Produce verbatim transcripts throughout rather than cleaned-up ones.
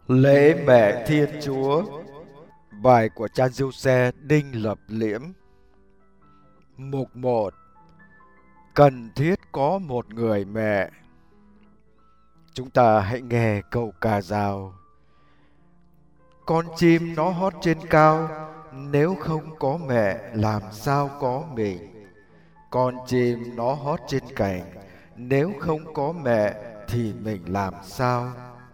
Lễ Mẹ Thiên Chúa. Bài của cha Giuse Đinh Lập Liễm. Mục một. Cần thiết có một người mẹ. Chúng ta hãy nghe câu ca dao. Con chim nó hót trên cao, nếu không có mẹ làm sao có mình. Con chim nó hót trên cành, nếu không có mẹ thì mình làm sao.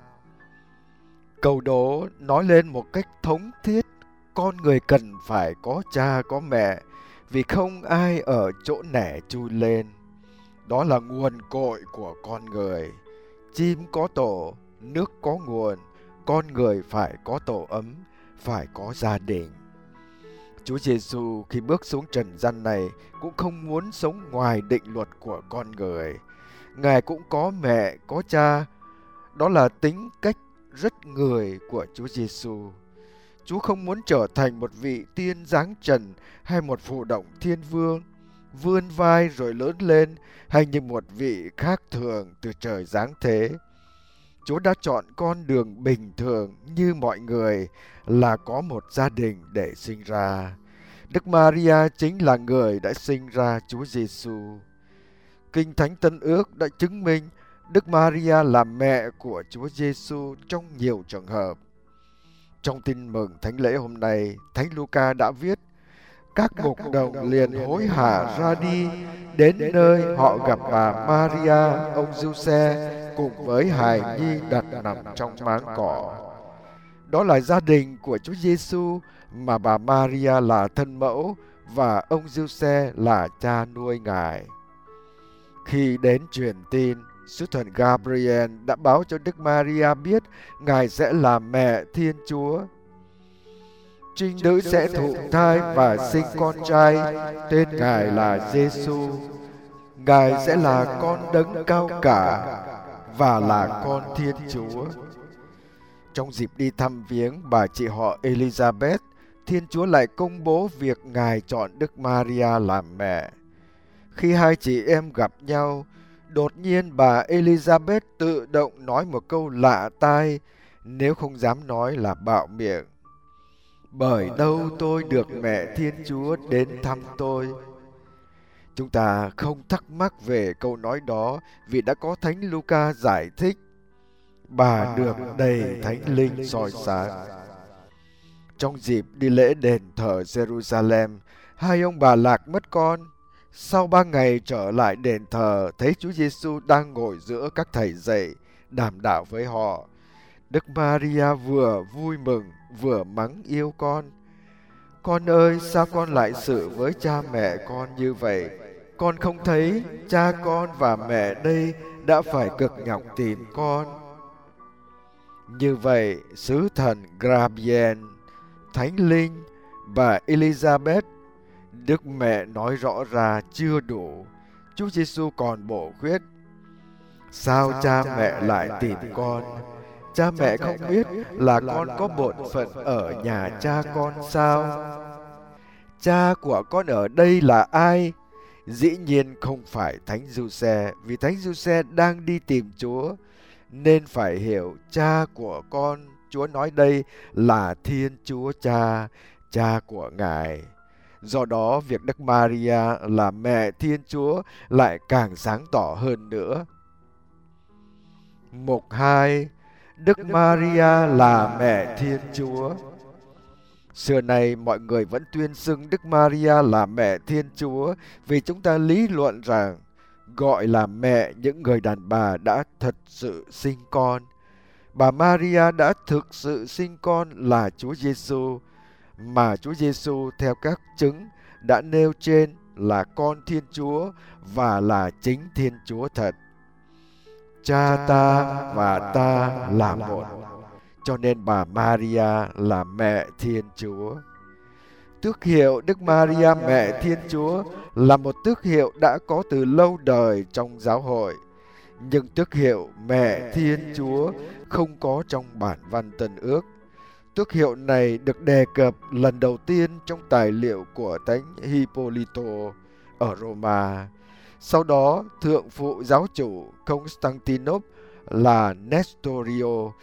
Câu đố nói lên một cách thống thiết, con người cần phải có cha có mẹ, vì không ai ở chỗ nẻ chui lên. Đó là nguồn cội của con người. Chim có tổ, nước có nguồn, con người phải có tổ ấm, phải có gia đình. Chúa Giêsu khi bước xuống trần gian này cũng không muốn sống ngoài định luật của con người. Ngài cũng có mẹ, có cha. Đó là tính cách rất người của Chúa Giêsu. Chúa không muốn trở thành một vị tiên giáng trần hay một phù động thiên vương, vươn vai rồi lớn lên, hay như một vị khác thường từ trời giáng thế. Chúa đã chọn con đường bình thường như mọi người, là có một gia đình để sinh ra. Đức Maria chính là người đã sinh ra Chúa Giêsu. Kinh Thánh Tân Ước đã chứng minh Đức Maria là mẹ của Chúa Giêsu trong nhiều trường hợp. Trong tin mừng thánh lễ hôm nay, Thánh Luca đã viết: các mục đồng liền hối hả ra đi, đến nơi họ gặp bà Maria, ông Giuse cùng với hài nhi đặt nằm trong máng cỏ. Đó là gia đình của Chúa Giêsu, mà bà Maria là thân mẫu và ông Giuse là cha nuôi Ngài. Khi đến truyền tin, sứ thần Gabriel đã báo cho Đức Maria biết Ngài sẽ là mẹ Thiên Chúa. Trinh nữ sẽ thụ thai và sinh con trai, tên Ngài là Giêsu. Ngài sẽ là con đấng cao cả và là con Thiên Chúa. Trong dịp đi thăm viếng bà chị họ Elizabeth, Thiên Chúa lại công bố việc Ngài chọn Đức Maria làm mẹ. Khi hai chị em gặp nhau, đột nhiên bà Elizabeth tự động nói một câu lạ tai, nếu không dám nói là bạo miệng: bởi đâu tôi được mẹ Thiên Chúa đến thăm tôi. Chúng ta không thắc mắc về câu nói đó vì đã có Thánh Luca giải thích: bà được đầy Thánh Linh soi sáng. Trong dịp đi lễ đền thờ Jerusalem, hai ông bà lạc mất con. Sau ba ngày trở lại đền thờ, thấy Chúa Giêsu đang ngồi giữa các thầy dạy, đàm đạo với họ. Đức Maria vừa vui mừng, vừa mắng yêu con. Con ơi, sao con lại xử với cha mẹ con như vậy? Con không thấy cha con và mẹ đây đã phải cực nhọc tìm con. Như vậy, sứ thần Gabriel, Thánh Linh, bà Elizabeth, Đức Mẹ nói rõ ra chưa đủ. Chúa Giêsu còn bổ khuyết: sao cha mẹ lại tìm con? Cha mẹ không biết là con có bổn phận ở nhà cha con sao? Cha của con ở đây là ai? Dĩ nhiên không phải Thánh Giuse, vì Thánh Giuse đang đi tìm Chúa, nên phải hiểu cha của con. Chúa nói đây là Thiên Chúa Cha, cha của Ngài. Do đó, việc Đức Maria là mẹ Thiên Chúa lại càng sáng tỏ hơn nữa. Mục hai. Đức Maria là mẹ Thiên Chúa. Xưa nay mọi người vẫn tuyên xưng Đức Maria là mẹ Thiên Chúa vì chúng ta lý luận rằng gọi là mẹ những người đàn bà đã thật sự sinh con. Bà Maria đã thực sự sinh con là Chúa Giêsu, mà Chúa Giêsu theo các chứng đã nêu trên là con Thiên Chúa và là chính Thiên Chúa thật. Cha ta và ta là một, cho nên bà Maria là mẹ Thiên Chúa. Tước hiệu Đức Maria mẹ Thiên Chúa là một tước hiệu đã có từ lâu đời trong giáo hội, nhưng tước hiệu mẹ Thiên Chúa không có trong bản văn Tân Ước. Tước hiệu này được đề cập lần đầu tiên trong tài liệu của Thánh Hippolyto ở Roma. Sau đó, thượng phụ giáo chủ Constantinople là Nestorio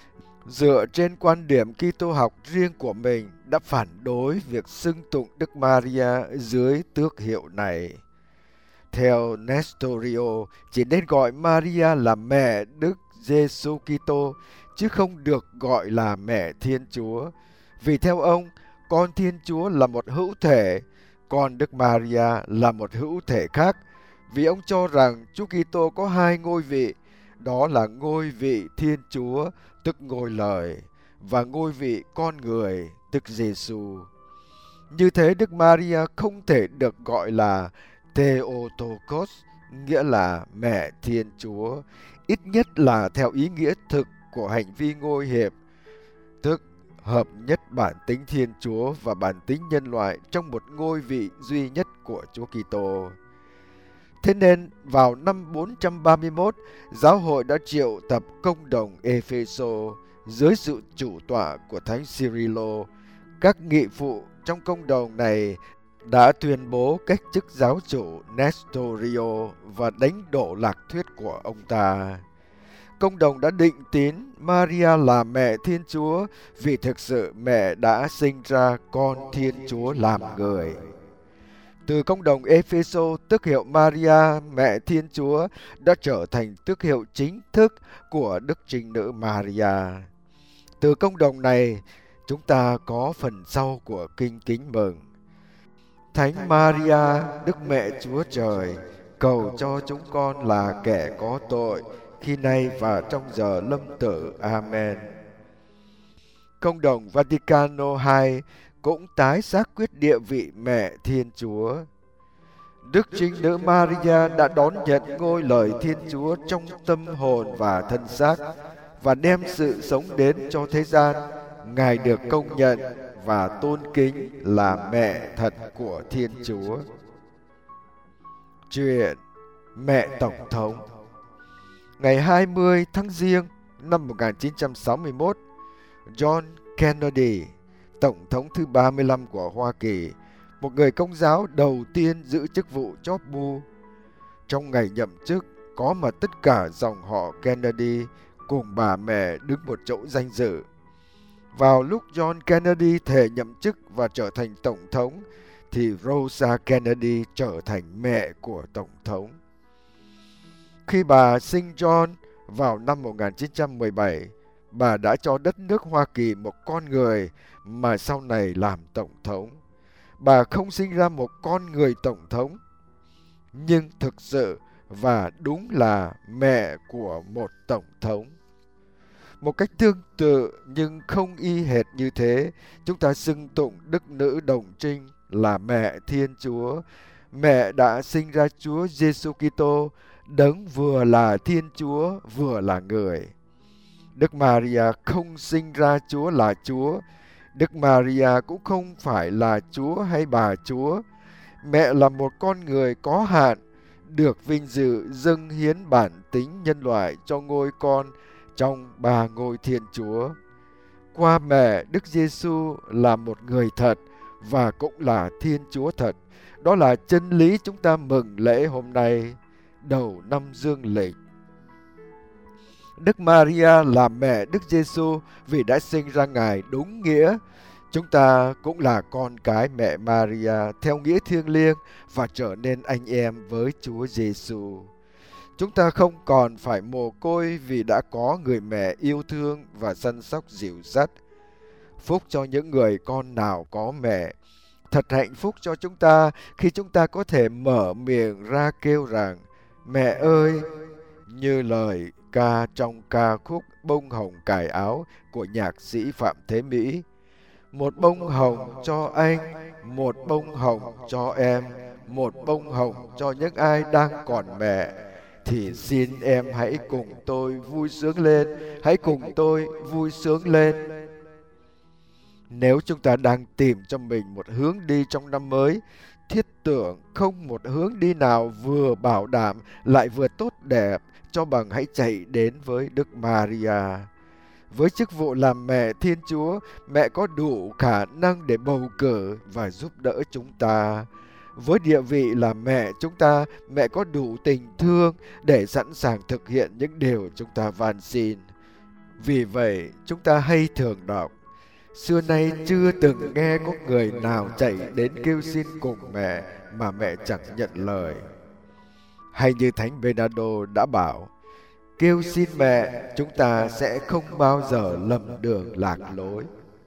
dựa trên quan điểm Kitô học riêng của mình đã phản đối việc xưng tụng Đức Maria dưới tước hiệu này. Theo Nestorio, chỉ nên gọi Maria là mẹ Đức Giêsu Kitô chứ không được gọi là mẹ Thiên Chúa. Vì theo ông, con Thiên Chúa là một hữu thể, còn Đức Maria là một hữu thể khác. Vì ông cho rằng Chúa Kitô có hai ngôi vị, đó là ngôi vị Thiên Chúa, tức ngôi lời, và ngôi vị con người, tức Giêsu. Như thế Đức Maria không thể được gọi là Theotokos, nghĩa là mẹ Thiên Chúa, ít nhất là theo ý nghĩa thực của hành vi ngôi hiệp, tức hợp nhất bản tính Thiên Chúa và bản tính nhân loại trong một ngôi vị duy nhất của Chúa Kitô. Thế nên, vào năm bốn trăm ba mươi mốt, giáo hội đã triệu tập công đồng Epheso dưới sự chủ tọa của Thánh Cyrilo. Các nghị phụ trong công đồng này đã tuyên bố cách chức giáo chủ Nestorio và đánh đổ lạc thuyết của ông ta. Công đồng đã định tín Maria là mẹ Thiên Chúa vì thực sự mẹ đã sinh ra con Thiên Chúa làm người. Từ công đồng Epheso, tước hiệu Maria, mẹ Thiên Chúa, đã trở thành tước hiệu chính thức của Đức Trinh Nữ Maria. Từ công đồng này, chúng ta có phần sau của Kinh Kính Mừng. Thánh Maria, Đức Mẹ Chúa Trời, cầu cho chúng con là kẻ có tội, khi nay và trong giờ lâm tử. Amen. Công đồng Vaticano hai cũng tái xác quyết địa vị mẹ Thiên Chúa. Đức Trinh Nữ Maria đã đón nhận ngôi lời Thiên Chúa trong tâm hồn và thân xác và đem sự sống đến cho thế gian. Ngài được công nhận và tôn kính là mẹ thật của Thiên Chúa. Chuyện Mẹ Tổng thống. Ngày hai mươi tháng Giêng năm một nghìn chín trăm sáu mươi mốt, John Kennedy, Tổng thống thứ ba mươi lăm của Hoa Kỳ, một người Công giáo đầu tiên giữ chức vụ chóp bu. Trong ngày nhậm chức, có mà tất cả dòng họ Kennedy cùng bà mẹ đứng một chỗ danh dự. Vào lúc John Kennedy thề nhậm chức và trở thành Tổng thống, thì Rosa Kennedy trở thành mẹ của Tổng thống. Khi bà sinh John vào năm một nghìn chín trăm mười bảy, bà đã cho đất nước Hoa Kỳ một con người mà sau này làm Tổng thống. Bà không sinh ra một con người Tổng thống, nhưng thực sự và đúng là mẹ của một Tổng thống. Một cách tương tự nhưng không y hệt như thế, chúng ta xưng tụng Đức Nữ Đồng Trinh là mẹ Thiên Chúa. Mẹ đã sinh ra Chúa Giêsu Kitô, đấng vừa là Thiên Chúa vừa là người. Đức Maria không sinh ra Chúa là Chúa. Đức Maria cũng không phải là Chúa hay bà Chúa. Mẹ là một con người có hạn, được vinh dự dâng hiến bản tính nhân loại cho ngôi con trong ba ngôi Thiên Chúa. Qua mẹ, Đức Giêsu là một người thật và cũng là Thiên Chúa thật. Đó là chân lý chúng ta mừng lễ hôm nay, đầu năm Dương lịch. Đức Maria là mẹ Đức Giêsu vì đã sinh ra Ngài đúng nghĩa. Chúng ta cũng là con cái mẹ Maria theo nghĩa thiêng liêng và trở nên anh em với Chúa Giêsu. Chúng ta không còn phải mồ côi vì đã có người mẹ yêu thương và săn sóc dìu dắt. Phúc cho những người con nào có mẹ. Thật hạnh phúc cho chúng ta khi chúng ta có thể mở miệng ra kêu rằng mẹ ơi, như lời ca trong ca khúc Bông Hồng Cài Áo của nhạc sĩ Phạm Thế Mỹ. Một bông hồng cho anh, một bông hồng cho em, một bông hồng cho những ai đang còn mẹ. Thì xin em hãy cùng tôi vui sướng lên, hãy cùng tôi vui sướng lên. Nếu chúng ta đang tìm cho mình một hướng đi trong năm mới, thiết tưởng không một hướng đi nào vừa bảo đảm lại vừa tốt đẹp cho bằng hãy chạy đến với Đức Maria. Với chức vụ làm mẹ Thiên Chúa, mẹ có đủ khả năng để bầu cử và giúp đỡ chúng ta. Với địa vị là mẹ chúng ta, mẹ có đủ tình thương để sẵn sàng thực hiện những điều chúng ta van xin. Vì vậy, chúng ta hay thường đọc: xưa nay chưa từng nghe có người nào chạy đến kêu xin cùng mẹ mà mẹ chẳng nhận lời. Hay như Thánh Bernardo đã bảo: kêu xin mẹ, chúng ta sẽ không bao giờ lầm đường lạc lối.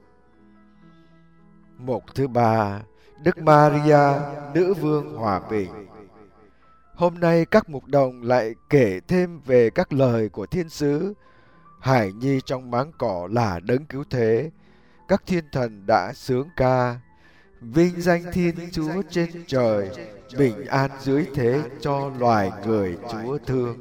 Mục thứ ba, Đức Maria, Nữ Vương Hòa Bình. Hôm nay các mục đồng lại kể thêm về các lời của thiên sứ. Hải nhi trong máng cỏ là đấng cứu thế. Các thiên thần đã sướng ca: vinh danh Thiên Chúa trên trời, bình an dưới thế cho loài người Chúa thương.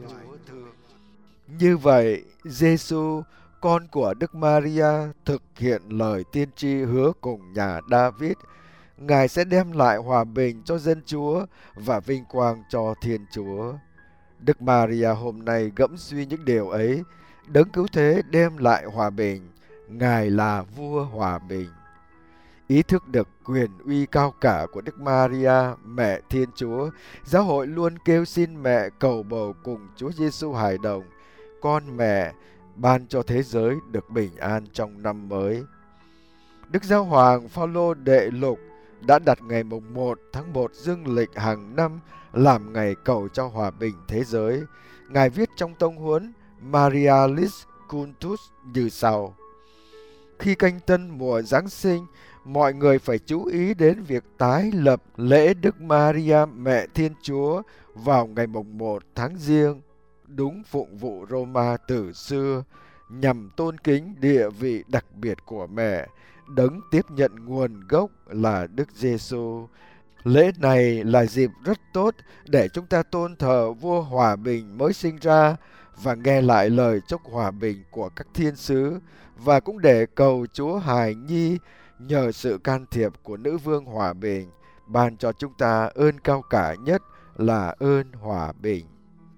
Như vậy, Giêsu, con của Đức Maria, thực hiện lời tiên tri hứa cùng nhà David. Ngài sẽ đem lại hòa bình cho dân Chúa và vinh quang cho Thiên Chúa. Đức Maria hôm nay gẫm suy những điều ấy. Đấng cứu thế đem lại hòa bình. Ngài là vua hòa bình. Ý thức được quyền uy cao cả của Đức Maria, mẹ Thiên Chúa, giáo hội luôn kêu xin mẹ cầu bầu cùng Chúa Giêsu hài đồng, con mẹ, ban cho thế giới được bình an trong năm mới. Đức Giáo hoàng Phaolô Đệ Lục đã đặt ngày mùng một tháng một dương lịch hàng năm làm ngày cầu cho hòa bình thế giới. Ngài viết trong tông huấn Marialis Cultus như sau: khi canh tân mùa Giáng sinh, mọi người phải chú ý đến việc tái lập lễ Đức Maria Mẹ Thiên Chúa vào ngày mùng một tháng Giêng, đúng phụng vụ Roma từ xưa, nhằm tôn kính địa vị đặc biệt của mẹ, đấng tiếp nhận nguồn gốc là Đức Giêsu. Lễ này là dịp rất tốt để chúng ta tôn thờ vua hòa bình mới sinh ra và nghe lại lời chúc hòa bình của các thiên sứ, và cũng để cầu Chúa hài nhi nhờ sự can thiệp của Nữ Vương Hòa Bình ban cho chúng ta ơn cao cả nhất là ơn hòa bình.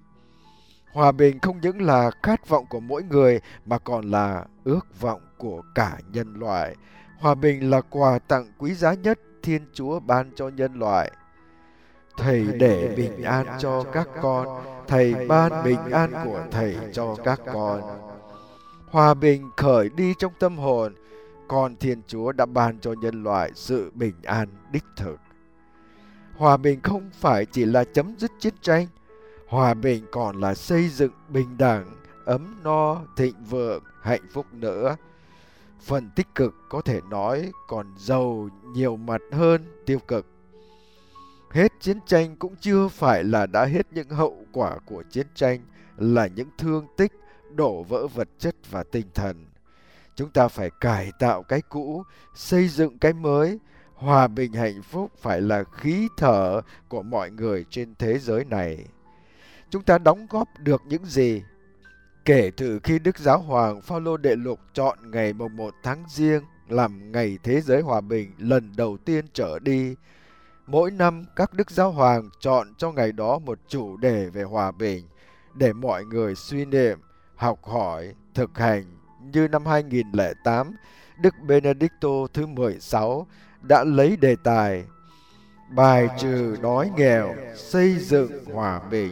Hòa bình không những là khát vọng của mỗi người mà còn là ước vọng của cả nhân loại. Hòa bình là quà tặng quý giá nhất Thiên Chúa ban cho nhân loại. Thầy để bình an cho các con, Thầy ban bình an của Thầy cho các con. Hòa bình khởi đi trong tâm hồn, còn Thiên Chúa đã ban cho nhân loại sự bình an đích thực. Hòa bình không phải chỉ là chấm dứt chiến tranh, hòa bình còn là xây dựng bình đẳng, ấm no, thịnh vượng, hạnh phúc nữa. Phần tích cực có thể nói còn giàu nhiều mặt hơn tiêu cực. Hết chiến tranh cũng chưa phải là đã hết những hậu quả của chiến tranh, là những thương tích, đổ vỡ vật chất và tinh thần. Chúng ta phải cải tạo cái cũ, xây dựng cái mới. Hòa bình hạnh phúc phải là khí thở của mọi người trên thế giới này. Chúng ta đóng góp được những gì? Kể từ khi Đức Giáo hoàng Phaolô Đệ Lục chọn ngày mùng một tháng Giêng làm ngày thế giới hòa bình lần đầu tiên trở đi, mỗi năm các Đức Giáo hoàng chọn cho ngày đó một chủ đề về hòa bình để mọi người suy niệm, học hỏi, thực hành. Như năm hai nghìn lẻ tám, Đức Benedicto thứ mười sáu đã lấy đề tài bài trừ đói nghèo, xây dựng hòa bình.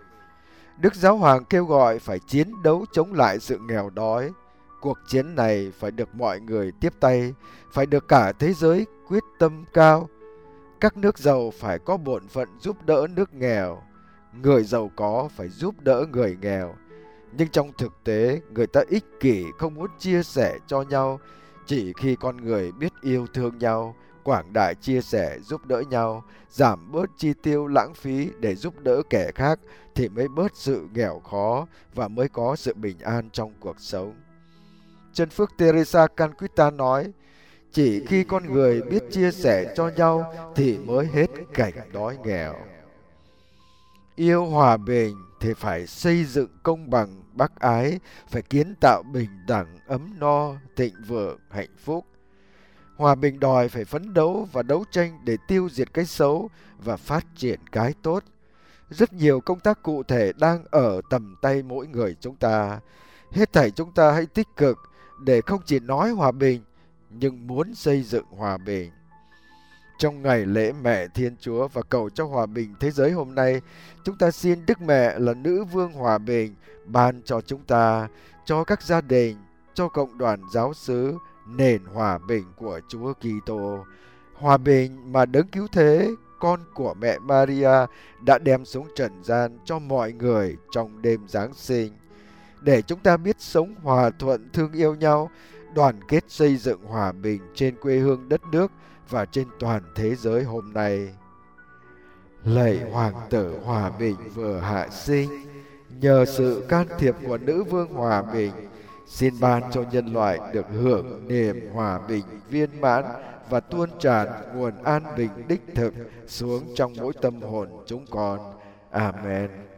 Đức Giáo hoàng kêu gọi phải chiến đấu chống lại sự nghèo đói. Cuộc chiến này phải được mọi người tiếp tay, phải được cả thế giới quyết tâm cao. Các nước giàu phải có bổn phận giúp đỡ nước nghèo, người giàu có phải giúp đỡ người nghèo. Nhưng trong thực tế, người ta ích kỷ không muốn chia sẻ cho nhau. Chỉ khi con người biết yêu thương nhau, quảng đại chia sẻ giúp đỡ nhau, giảm bớt chi tiêu lãng phí để giúp đỡ kẻ khác thì mới bớt sự nghèo khó và mới có sự bình an trong cuộc sống. Chân Phước Teresa Calcutta nói, chỉ khi con người biết chia sẻ cho nhau thì mới hết cảnh đói nghèo. Yêu hòa bình thì phải xây dựng công bằng, bác ái, phải kiến tạo bình đẳng, ấm no, thịnh vượng, hạnh phúc. Hòa bình đòi phải phấn đấu và đấu tranh để tiêu diệt cái xấu và phát triển cái tốt. Rất nhiều công tác cụ thể đang ở tầm tay mỗi người chúng ta. Hết thảy chúng ta hãy tích cực để không chỉ nói hòa bình, nhưng muốn xây dựng hòa bình. Trong ngày lễ Mẹ Thiên Chúa và cầu cho hòa bình thế giới hôm nay, chúng ta xin Đức Mẹ là Nữ Vương Hòa Bình ban cho chúng ta, cho các gia đình, cho cộng đoàn giáo xứ nền hòa bình của Chúa Kitô, hòa bình mà Đấng Cứu Thế, con của mẹ Maria, đã đem xuống trần gian cho mọi người trong đêm Giáng sinh, để chúng ta biết sống hòa thuận, thương yêu nhau, đoàn kết xây dựng hòa bình trên quê hương đất nước và trên toàn thế giới hôm nay. Lạy Hoàng tử Hòa Bình vừa hạ sinh, nhờ sự can thiệp của Nữ Vương Hòa Bình, xin ban cho nhân loại được hưởng niềm hòa bình viên mãn và tuôn tràn nguồn an bình đích thực xuống trong mỗi tâm hồn chúng con. Amen.